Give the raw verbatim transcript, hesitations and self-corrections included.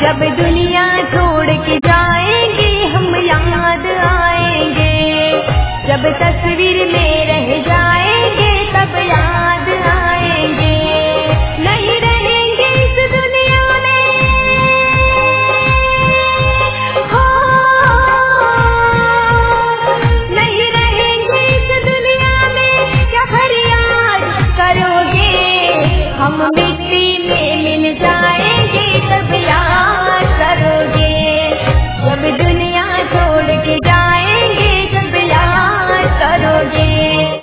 जब दुनिया छोड़ के जाएंगे हम याद आएंगे, जब तस्वीर में